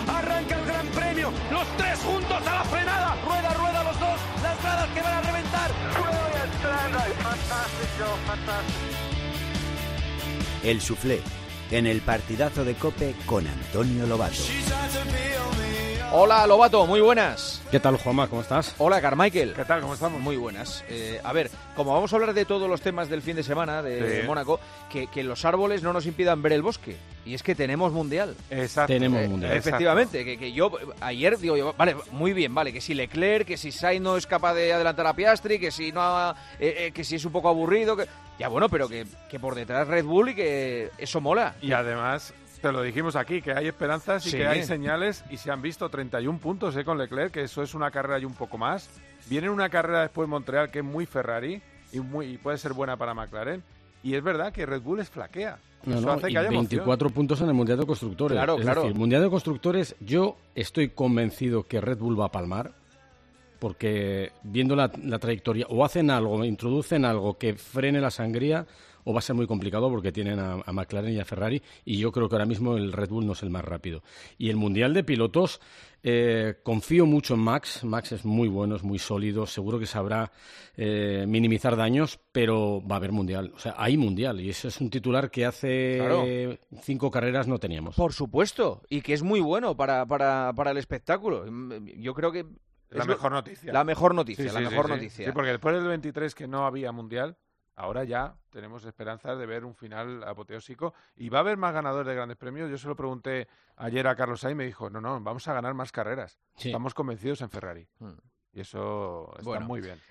arranca el Gran Premio, los tres juntos a la frenada, rueda los dos, las gradas que van a reventar. El Soufflé, en el partidazo de COPE con Antonio Lobato. Hola Lobato, muy buenas. ¿Qué tal, Juanma? ¿Cómo estás? Hola Carmichael. ¿Qué tal? ¿Cómo estamos? Muy buenas. A ver, como vamos a hablar de todos los temas del fin de semana de Mónaco, que los árboles no nos impidan ver el bosque. Y es que tenemos Mundial. Exacto. Tenemos Mundial. Efectivamente, que yo ayer digo, vale, muy bien, vale, que si Leclerc, que si Sainz no es capaz de adelantar a Piastri, que si no, que si es un poco aburrido, que ya bueno, pero que por detrás Red Bull y que eso mola. Y además, te lo dijimos aquí, que hay esperanzas y Sí. que hay señales, y se han visto 31 puntos con Leclerc, que eso es una carrera y un poco más. Viene una carrera después Montreal que es muy Ferrari y puede ser buena para McLaren. Y es verdad que Red Bull es flaquea. Eso hace que haya 24 puntos en el Mundial de Constructores. Claro, es claro. decir, Mundial de Constructores, yo estoy convencido que Red Bull va a palmar, porque viendo la trayectoria, o hacen algo, introducen algo que frene la sangría, o va a ser muy complicado porque tienen a McLaren y a Ferrari, y yo creo que ahora mismo el Red Bull no es el más rápido. Y el Mundial de Pilotos, confío mucho en Max. Max es muy bueno, es muy sólido, seguro que sabrá minimizar daños, pero va a haber Mundial. O sea, hay Mundial, y ese es un titular que hace 5 carreras no teníamos. Por supuesto, y que es muy bueno para el espectáculo. Yo creo que La mejor noticia. La mejor noticia, Sí, la sí, mejor sí, sí. noticia. Sí, porque después del 23 que no había Mundial, ahora ya tenemos esperanzas de ver un final apoteósico. Y va a haber más ganadores de grandes premios. Yo se lo pregunté ayer a Carlos Sainz y me dijo, no, vamos a ganar más carreras. Sí. Estamos convencidos en Ferrari. Y eso está muy bien.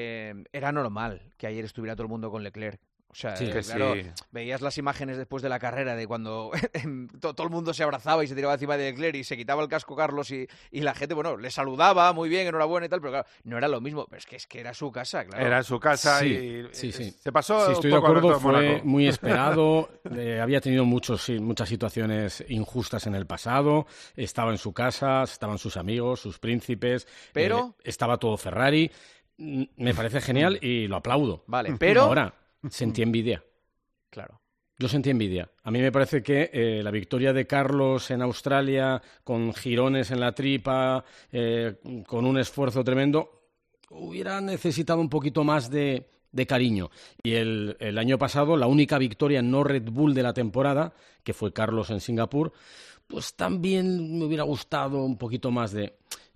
Era normal que ayer estuviera todo el mundo con Leclerc. O sea, Sí, claro, sí. veías las imágenes después de la carrera de cuando todo el mundo se abrazaba y se tiraba encima de Leclerc y se quitaba el casco Carlos y la gente, bueno, le saludaba muy bien, enhorabuena y tal, pero claro, no era lo mismo. Pero es que era su casa, claro. Era en su casa Sí, y sí. se pasó Sí, estoy un de poco acuerdo, Alberto fue Mónaco. muy esperado, había tenido muchas situaciones injustas en el pasado, estaba en su casa, estaban sus amigos, sus príncipes, Pero estaba todo Ferrari, me parece genial y lo aplaudo. Vale, pero Ahora, sentí envidia. claro. Yo sentí envidia. A mí me parece que la victoria de Carlos en Australia, con girones en la tripa, con un esfuerzo tremendo, hubiera necesitado un poquito más de cariño. Y el año pasado, la única victoria no Red Bull de la temporada, que fue Carlos en Singapur, pues también me hubiera gustado un poquito más de...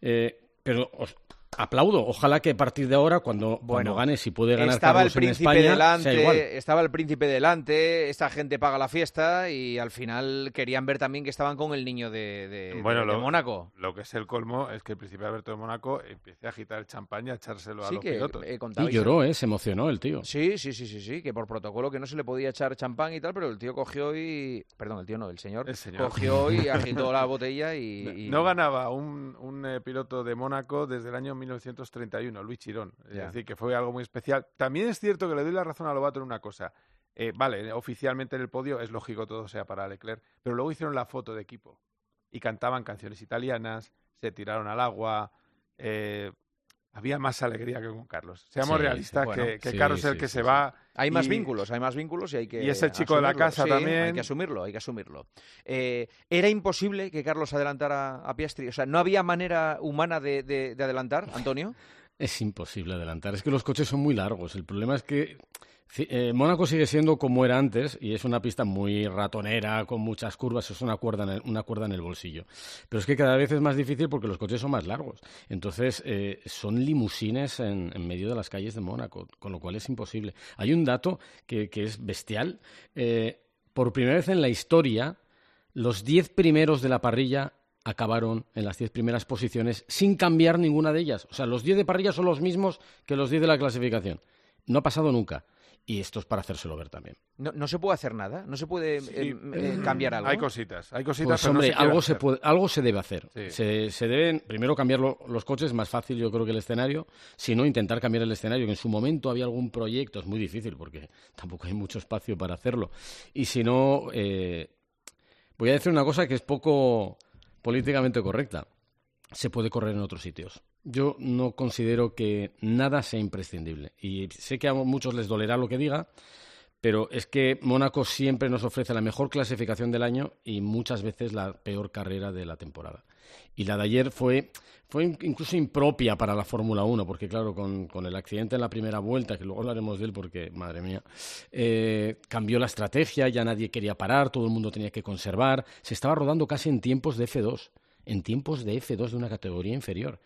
pero aplaudo. Ojalá que a partir de ahora, cuando gane, si puede ganar estaba Carlos el en príncipe España, sea igual. estaba el príncipe delante, esta gente paga la fiesta y al final querían ver también que estaban con el niño de Mónaco. Lo que es el colmo es que el príncipe Alberto de Mónaco empiece a agitar el champán y a echárselo a Sí, los que pilotos. Y contabais, lloró, se emocionó el tío. Sí, que por protocolo que no se le podía echar champán y tal, pero el tío cogió Perdón, el tío no, el señor. Cogió y agitó la botella y... No ganaba un piloto de Mónaco desde el año 1931, Luis Chirón. Es decir, que fue algo muy especial. También es cierto que le doy la razón a Lobato en una cosa. Vale, oficialmente en el podio es lógico todo sea para Leclerc, pero luego hicieron la foto de equipo y cantaban canciones italianas, se tiraron al agua... había más alegría que con Carlos. Seamos realistas, que Carlos es el que se va. Hay más vínculos y hay que... Y es el chico de la casa también. Hay que asumirlo. ¿Era imposible que Carlos adelantara a Piastri? O sea, ¿no había manera humana de adelantar, Antonio? Es imposible adelantar. Es que los coches son muy largos. El problema es que Mónaco sigue siendo como era antes y es una pista muy ratonera, con muchas curvas, es una cuerda en el bolsillo. Pero es que cada vez es más difícil porque los coches son más largos. Entonces, son limusines en medio de las calles de Mónaco, con lo cual es imposible. Hay un dato que es bestial. Por primera vez en la historia, los 10 primeros de la parrilla acabaron en las 10 primeras posiciones sin cambiar ninguna de ellas. O sea, los 10 de parrilla son los mismos que los 10 de la clasificación. No ha pasado nunca. Y esto es para hacérselo ver también. No se puede hacer nada, no se puede cambiar algo. Hay cositas, pues, pero hombre, no se algo se debe hacer. Sí. Se deben primero cambiar los coches, más fácil yo creo que el escenario, si no intentar cambiar el escenario, que en su momento había algún proyecto, es muy difícil porque tampoco hay mucho espacio para hacerlo. Y si no, voy a decir una cosa que es poco políticamente correcta. Se puede correr en otros sitios. Yo no considero que nada sea imprescindible. Y sé que a muchos les dolerá lo que diga, Pero es que Mónaco siempre nos ofrece la mejor clasificación del año y muchas veces la peor carrera de la temporada. Y la de ayer fue incluso impropia para la Fórmula 1, porque claro, con el accidente en la primera vuelta, que luego hablaremos de él porque, madre mía, cambió la estrategia, ya nadie quería parar, todo el mundo tenía que conservar, se estaba rodando casi en tiempos de F2, de una categoría inferior.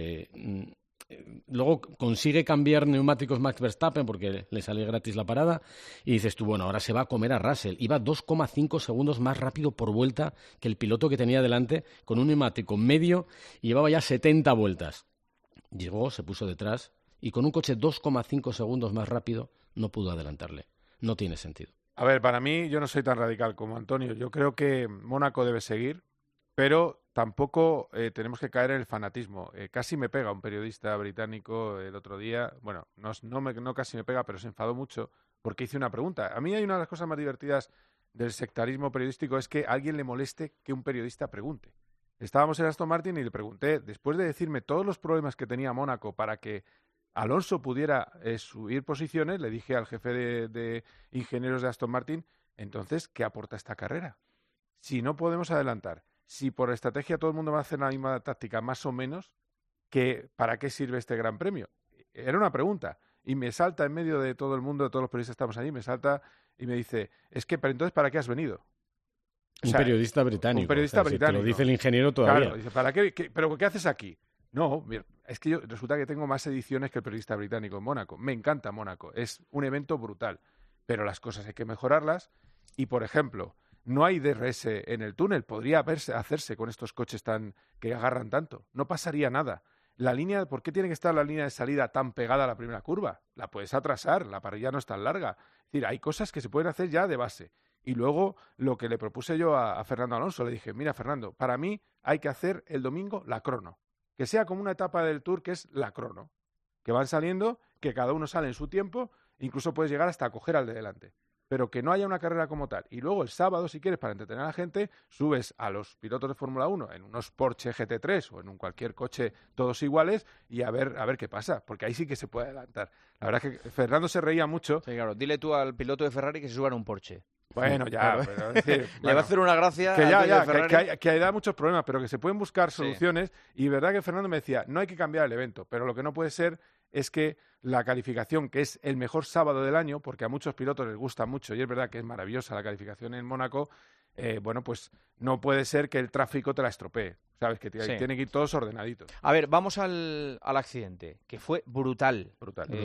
Luego consigue cambiar neumáticos Max Verstappen porque le sale gratis la parada y dices tú, bueno, ahora se va a comer a Russell. Iba 2,5 segundos más rápido por vuelta que el piloto que tenía delante con un neumático medio y llevaba ya 70 vueltas. Llegó, se puso detrás y con un coche 2,5 segundos más rápido no pudo adelantarle. No tiene sentido. A ver, para mí yo no soy tan radical como Antonio. Yo creo que Mónaco debe seguir, pero tampoco tenemos que caer en el fanatismo. Casi me pega un periodista británico el otro día. Bueno, no casi me pega, pero se enfadó mucho porque hice una pregunta. A mí hay una de las cosas más divertidas del sectarismo periodístico es que a alguien le moleste que un periodista pregunte. Estábamos en Aston Martin y le pregunté, después de decirme todos los problemas que tenía Mónaco para que Alonso pudiera subir posiciones, le dije al jefe de ingenieros de Aston Martin, entonces, ¿qué aporta esta carrera? Si no podemos adelantar, si por estrategia todo el mundo va a hacer la misma táctica, más o menos, ¿para qué sirve este gran premio? Era una pregunta. Y me salta en medio de todo el mundo, de todos los periodistas que estamos allí, me salta y me dice, pero entonces, ¿para qué has venido? Un periodista británico. Un periodista británico. Te lo dice el ingeniero todavía. Claro, dice, ¿para qué? ¿Pero qué haces aquí? No, mira, es que resulta que tengo más ediciones que el periodista británico en Mónaco. Me encanta Mónaco. Es un evento brutal. Pero las cosas hay que mejorarlas. Y, por ejemplo, no hay DRS en el túnel. Podría hacerse con estos coches que agarran tanto. No pasaría nada. ¿Por qué tiene que estar la línea de salida tan pegada a la primera curva? La puedes atrasar, la parrilla no es tan larga. Es decir, hay cosas que se pueden hacer ya de base. Y luego, lo que le propuse yo a Fernando Alonso, le dije, mira, Fernando, para mí hay que hacer el domingo la crono. Que sea como una etapa del Tour que es la crono. Que van saliendo, que cada uno sale en su tiempo, incluso puedes llegar hasta a coger al de delante. Pero que no haya una carrera como tal. Y luego el sábado, si quieres, para entretener a la gente, subes a los pilotos de Fórmula 1 en unos Porsche GT3 o en cualquier coche todos iguales y a ver qué pasa, porque ahí sí que se puede adelantar. La verdad es que Fernando se reía mucho. Sí, claro, dile tú al piloto de Ferrari que se suba a un Porsche. Bueno, ya, pero es decir, le va a hacer una gracia que da muchos problemas, pero que se pueden buscar soluciones. Sí. Y verdad que Fernando me decía, no hay que cambiar el evento, pero lo que no puede ser es que la calificación, que es el mejor sábado del año, porque a muchos pilotos les gusta mucho, y es verdad que es maravillosa la calificación en Mónaco, pues no puede ser que el tráfico te la estropee, ¿sabes? Que tienen que ir todos ordenaditos. A ver, vamos al accidente, que fue brutal.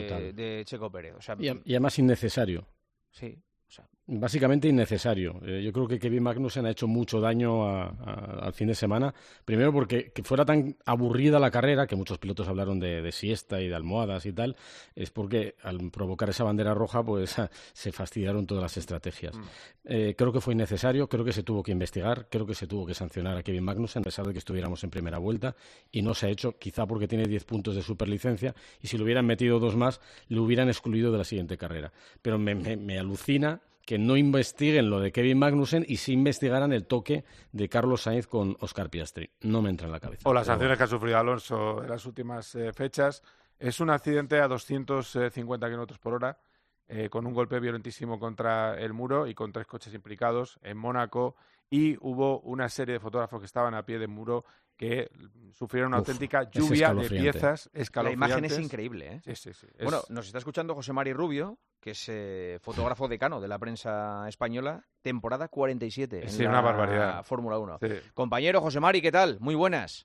De Checo Pérez. O sea, y además innecesario. Sí. Básicamente innecesario. Yo creo que Kevin Magnussen ha hecho mucho daño al fin de semana. Primero porque que fuera tan aburrida la carrera, que muchos pilotos hablaron de siesta y de almohadas y tal, es porque al provocar esa bandera roja pues se fastidiaron todas las estrategias. Creo que fue innecesario, creo que se tuvo que investigar, creo que se tuvo que sancionar a Kevin Magnussen a pesar de que estuviéramos en primera vuelta y no se ha hecho, quizá porque tiene 10 puntos de superlicencia y si le hubieran metido 2 más le hubieran excluido de la siguiente carrera. Pero me alucina que no investiguen lo de Kevin Magnussen y sí investigaran el toque de Carlos Sainz con Oscar Piastri. No me entra en la cabeza. O las sanciones que ha sufrido Alonso en las últimas fechas. Es un accidente a 250 km por hora, con un golpe violentísimo contra el muro y con 3 coches implicados en Mónaco. Y hubo una serie de fotógrafos que estaban a pie del muro que sufrieron una auténtica lluvia de piezas escalofriantes. La imagen es increíble, ¿eh? Sí. Bueno, nos está escuchando José Mari Rubio, que es fotógrafo decano de la prensa española, temporada 47 en una barbaridad. Fórmula 1. Sí. Compañero José Mari, ¿qué tal? Muy buenas.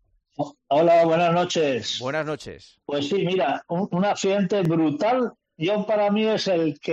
Hola, buenas noches. Buenas noches. Pues sí, mira, un accidente brutal. Yo para mí es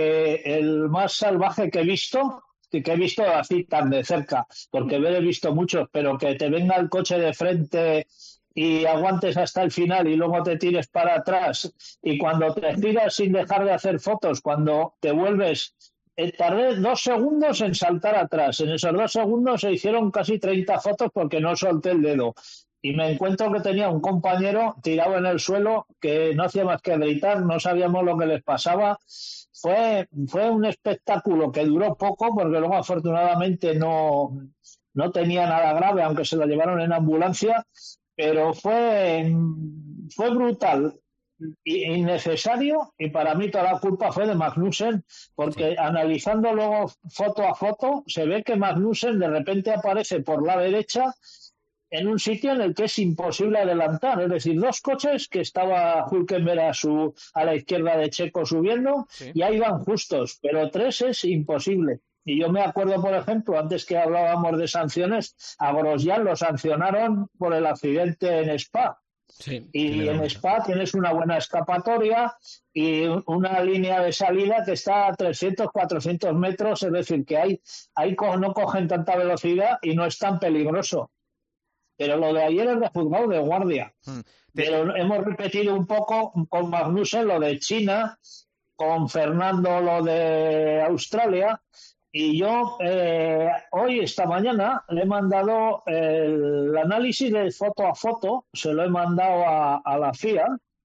el más salvaje que he visto así tan de cerca, porque he visto muchos, pero que te venga el coche de frente y aguantes hasta el final y luego te tires para atrás y cuando te tiras sin dejar de hacer fotos, cuando te vuelves, tardé 2 segundos en saltar atrás. En esos 2 segundos se hicieron casi 30 fotos porque no solté el dedo. Y me encuentro que tenía un compañero tirado en el suelo que no hacía más que gritar, no sabíamos lo que les pasaba. Fue un espectáculo que duró poco porque luego afortunadamente no tenía nada grave, aunque se lo llevaron en ambulancia, pero fue brutal. innecesario, y para mí toda la culpa fue de Magnussen, porque analizando luego foto a foto se ve que Magnussen de repente aparece por la derecha en un sitio en el que es imposible adelantar, es decir, dos coches que estaba Hülkenberg a la izquierda de Checo subiendo, y ahí van justos, pero tres es imposible. Y yo me acuerdo, por ejemplo, antes que hablábamos de sanciones, a Grosjean lo sancionaron por el accidente en Spa. Sí, y en Spa tienes una buena escapatoria y una línea de salida que está a 300, 400 metros, es decir, que ahí no cogen tanta velocidad y no es tan peligroso. Pero lo de ayer es de juzgado de guardia. Pero hemos repetido un poco con Magnussen lo de China, con Fernando lo de Australia, y yo hoy, esta mañana, le he mandado el análisis de foto a foto, se lo he mandado a la FIA,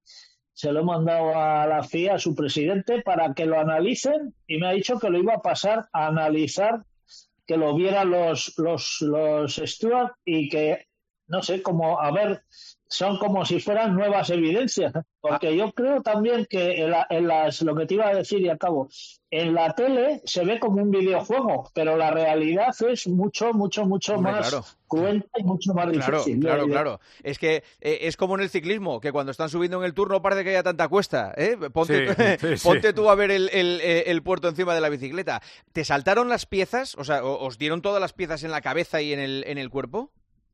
a su presidente, para que lo analicen, y me ha dicho que lo iba a pasar a analizar, que lo vieran los stewards, y que no sé, como, a ver, son como si fueran nuevas evidencias, porque yo creo también que lo que te iba a decir y acabo, en la tele se ve como un videojuego, pero la realidad es mucho más cruenta y mucho más difícil. Claro. Es que es como en el ciclismo, que cuando están subiendo en el turno parece que haya tanta cuesta, ¿eh? Ponte tú a ver el puerto encima de la bicicleta. ¿Te saltaron las piezas? O sea, ¿os dieron todas las piezas en la cabeza y en el cuerpo?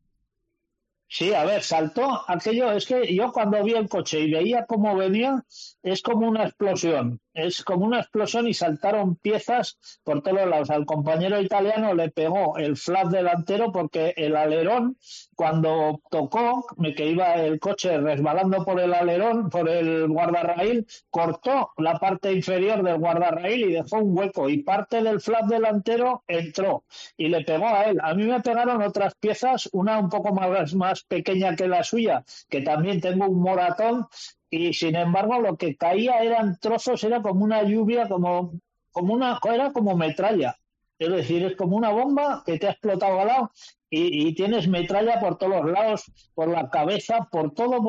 Sí, a ver, saltó aquello, es que yo cuando vi el coche y veía cómo venía, es como una explosión y saltaron piezas por todos lados. Al compañero italiano le pegó el flap delantero porque el alerón, cuando tocó, que iba el coche resbalando por el alerón, por el guardarraíl, cortó la parte inferior del guardarraíl y dejó un hueco, y parte del flap delantero entró y le pegó a él. A mí me pegaron otras piezas, una un poco más pequeña que la suya, que también tengo un moratón, y sin embargo lo que caía eran trozos, era como una lluvia, era como metralla, es decir, es como una bomba que te ha explotado al lado, y tienes metralla por todos los lados, por la cabeza, por todo.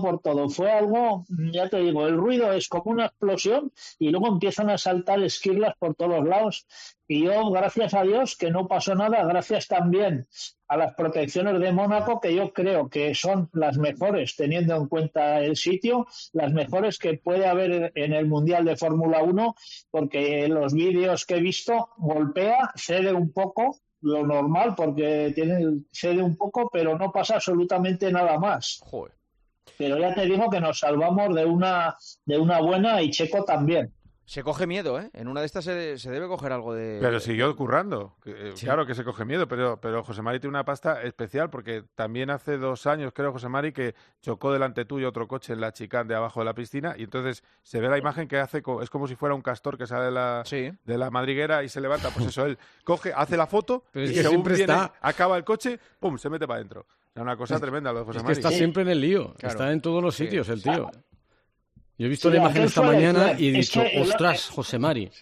Fue algo, ya te digo, el ruido es como una explosión y luego empiezan a saltar esquirlas por todos los lados. Y yo, gracias a Dios, que no pasó nada, gracias también a las protecciones de Mónaco, que yo creo que son las mejores, teniendo en cuenta el sitio, las mejores que puede haber en el Mundial de Fórmula 1, porque en los vídeos que he visto, golpea, cede un poco, lo normal, porque cede un poco, pero no pasa absolutamente nada más. Joder. Pero ya te digo que nos salvamos de una buena, y Checo también. Se coge miedo, ¿eh? En una de estas se debe coger algo de... Pero siguió currando. Sí. Claro que se coge miedo, pero José Mari tiene una pasta especial, porque también hace 2 años, creo, José Mari, que chocó delante tuyo otro coche en la chicane de abajo de la piscina, y entonces se ve la imagen que hace, es como si fuera un castor que sale de la madriguera y se levanta. Pues eso, él coge, hace la foto, pero y es que según siempre viene, está... acaba el coche, ¡pum!, se mete para adentro. Es una cosa tremenda lo de José Mari. Es que está siempre en el lío, claro. Está en todos los sitios el tío. Yo he visto Sí, la imagen esta mañana y he es dicho, que ostras, José Mari.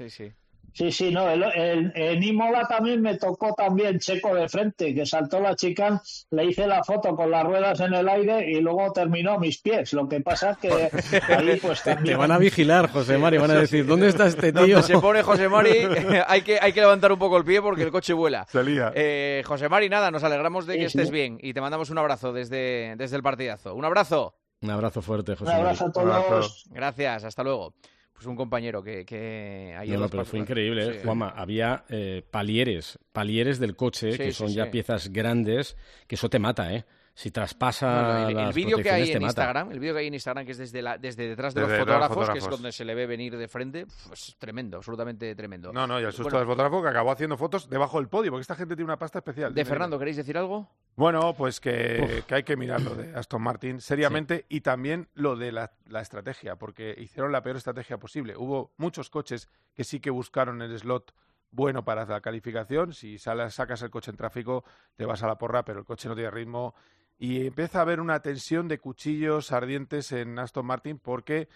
Sí, no, en Imola también me tocó también Checo de frente, que saltó la chicane, le hice la foto con las ruedas en el aire y luego terminó a mis pies. Lo que pasa es que ahí pues también... Te van a vigilar, José Mari, van a decir, ¿dónde está este tío? Donde se pone José Mari, hay que levantar un poco el pie porque el coche vuela. Se lía. José Mari, nada, nos alegramos de que estés bien y te mandamos un abrazo desde el partidazo. ¡Un abrazo! Un abrazo fuerte, José Un abrazo Mari. a todos. Gracias, hasta luego. Pues un compañero que ayer... No, pero fue increíble, ¿eh? Juanma. Había palieres del coche, que son ya piezas grandes, que eso te mata, ¿eh? Si traspasa el vídeo que hay en Instagram, que es desde detrás de los fotógrafos, que es donde se le ve venir de frente, pues tremendo, absolutamente tremendo. No, y el susto del fotógrafo, que acabó haciendo fotos debajo del podio, porque esta gente tiene una pasta especial. De Fernando, ¿queréis decir algo? Bueno, pues que hay que mirar lo de Aston Martin seriamente, y también lo de la estrategia, porque hicieron la peor estrategia posible. Hubo muchos coches que sí que buscaron el slot bueno para la calificación. Si sacas el coche en tráfico, te vas a la porra, pero el coche no tiene ritmo. Y empieza a haber una tensión de cuchillos ardientes en Aston Martin, porque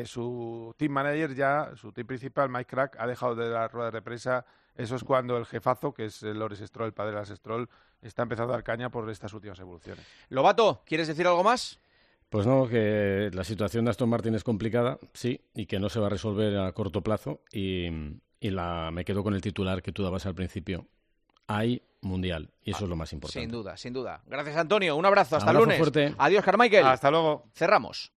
su team manager su team principal, Mike Crack, ha dejado de dar ruedas de prensa. Eso es cuando el jefazo, que es Lawrence Stroll, el padre de Lance Stroll, está empezando a dar caña por estas últimas evoluciones. Lobato, ¿quieres decir algo más? Pues no, que la situación de Aston Martin es complicada, sí, y que no se va a resolver a corto plazo. Y me quedo con el titular que tú dabas al principio. Hay mundial, y eso es lo más importante. Sin duda, sin duda. Gracias, Antonio. Un abrazo. Hasta el Abrazo lunes. fuerte. Adiós, Carmichael. Hasta luego. Cerramos.